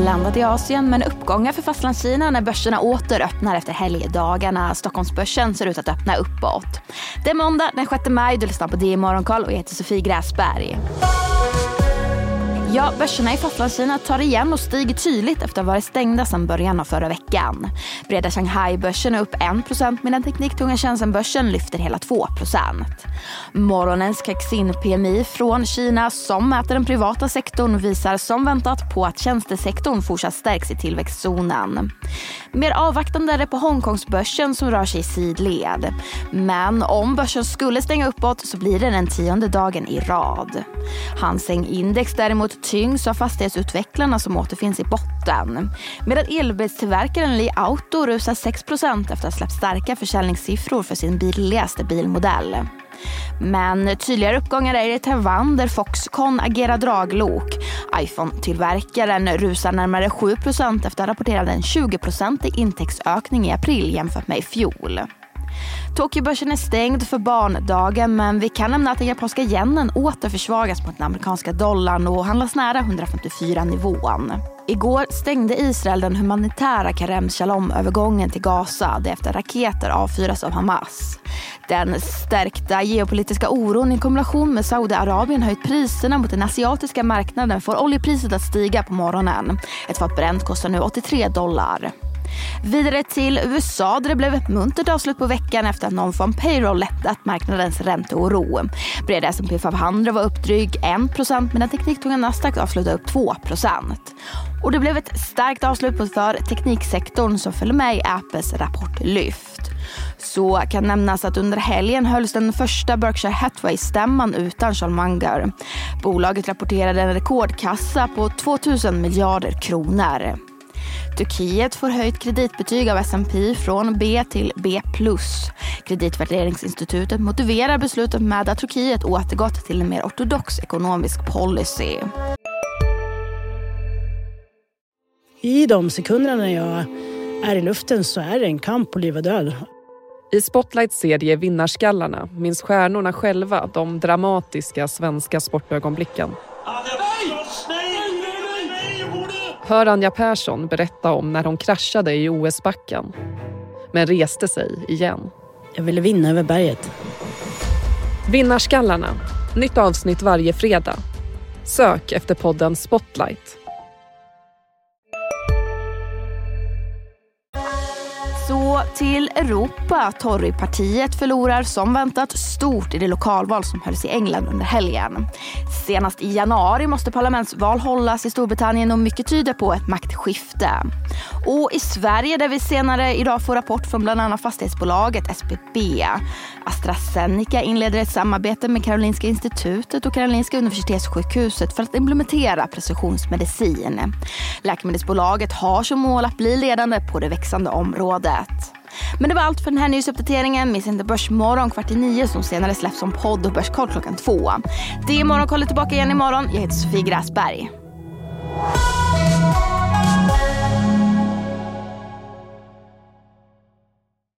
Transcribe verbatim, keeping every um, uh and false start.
blandat i Asien, men uppgångar för fastlandskina när börserna åter öppnar efter helgdagarna. Stockholmsbörsen ser ut att öppna uppåt. Det är måndag den sjätte maj, du lyssnar på D I Morgonkoll och jag heter Sofie Gräsberg. Ja, börserna i fastlandskina tar igen och stiger tydligt efter att ha varit stängda sedan början av förra veckan. Breda Shanghai-börsen är upp en procent medan tekniktunga Shenzhen-börsen lyfter hela två procent. Morgonens Caixin P M I från Kina som mäter den privata sektorn visar som väntat på att tjänstesektorn fortsatt stärks i tillväxtzonen. Mer avvaktande är det på Hongkongsbörsen som rör sig i sidled. Men om börsen skulle stänga uppåt så blir det den tionde dagen i rad. Hang Seng-index däremot tyngs av fastighetsutvecklarna som återfinns i botten. Medan elbilstillverkaren Li Auto rusar sex procent efter att ha släppt starka försäljningssiffror för sin billigaste bilmodell. Men tydligare uppgångar är i Taiwan där Foxconn agerar draglok. iPhone-tillverkaren rusar närmare sju procent efter att rapportera en tjugo procentig intäktsökning i april jämfört med i fjol. Tokyobörsen är stängd för barndagen, men vi kan nämna att den japanska yenen åter försvagas mot den amerikanska dollarn och handlas nära hundrafemtiofyra-nivån. Igår stängde Israel den humanitära Karem Shalom-övergången till Gaza det efter raketer avfyras av Hamas. Den stärkta geopolitiska oron i kombination med Saudiarabien höjt priserna mot den asiatiska marknaden får oljepriset att stiga på morgonen. Ett fat Brent kostar nu åttiotre dollar. Vidare till U S A där det blev ett muntert avslut på veckan efter att någon från payroll lättat marknadens ränteoro. Breda S and P femhundra var upp dryg en procent medan tekniktunga Nasdaq avslutade upp två procent. Och det blev ett starkt avslut för tekniksektorn som följer med i Apples rapportlyft. Så kan nämnas att under helgen hölls den första Berkshire Hathaway-stämman utan Charles Munger. Bolaget rapporterade en rekordkassa på tvåtusen miljarder kronor. Turkiet får höjt kreditbetyg av S and P från B till B plus. Kreditvärderingsinstitutet motiverar beslutet med att Turkiet återgått till en mer ortodox ekonomisk policy. I de sekunderna när jag är i luften så är det en kamp på liv och död. I Spotlights serie Vinnarskallarna minns stjärnorna själva de dramatiska svenska sportögonblicken. Hör Anja Persson berätta om när hon kraschade i O S-backen. Men reste sig igen. Jag ville vinna över berget. Vinnarskallarna. Nytt avsnitt varje fredag. Sök efter podden Spotlight. Så till Europa. Torypartiet förlorar som väntat stort i det lokalval som hölls i England under helgen. Senast i januari måste parlamentsval hållas i Storbritannien och mycket tyder på ett maktskifte. Och i Sverige där vi senare idag får rapport från bland annat fastighetsbolaget S B B. AstraZeneca inleder ett samarbete med Karolinska institutet och Karolinska universitetssjukhuset för att implementera precisionsmedicin. Läkemedelsbolaget har som mål att bli ledande på det växande området. Men det var allt för den här nyhetsuppdateringen. Miss inte Börsmorgon kvart i nio som senare släpps som podd och Börskoll klockan två. Det är Morgonkoll tillbaka igen imorgon. Jag heter Sofie Gräsberg.